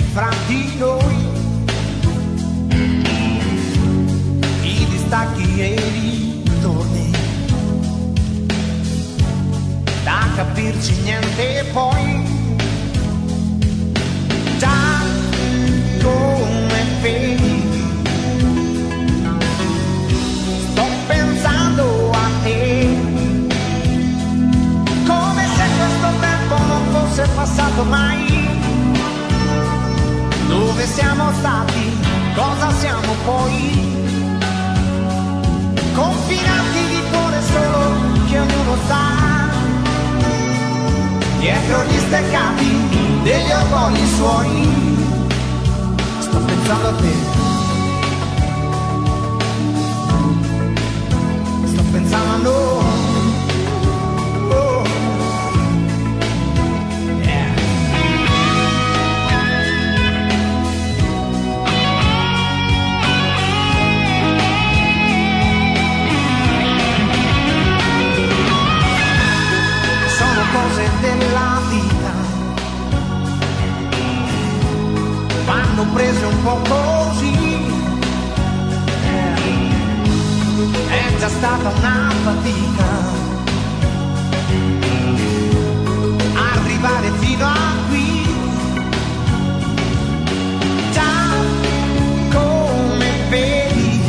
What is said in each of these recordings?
fra di noi, i distacchi e i ritorni, da capirci niente poi, già come vedi sto pensando a te, come se questo tempo non fosse passato mai. Dove siamo stati, cosa siamo poi? Confinati di cuore solo che ognuno sa, dietro gli steccati degli orgogli suoi. Sto pensando a te, sto pensando a noi. Cose della vita vanno prese un po' così, è già stata una fatica arrivare fino a qui, già come vedi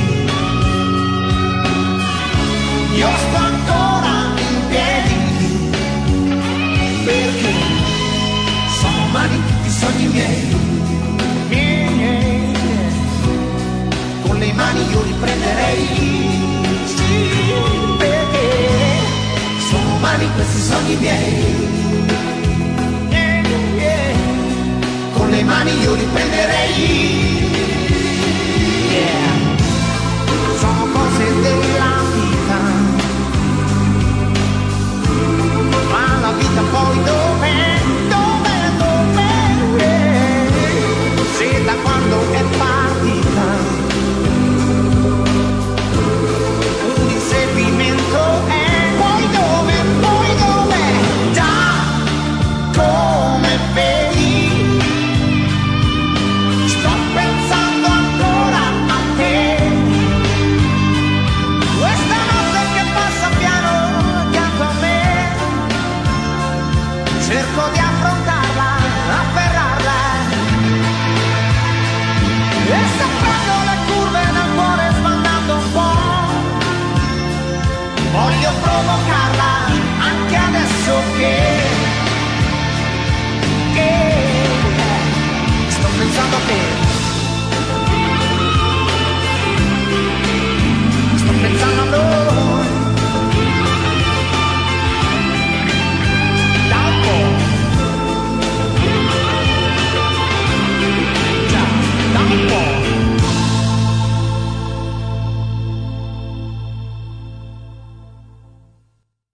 io sto ancora in piedi, perché sono umani tutti i sogni miei, con le mani io li prenderei, perché sono umani questi sogni miei, con le mani io li prenderei.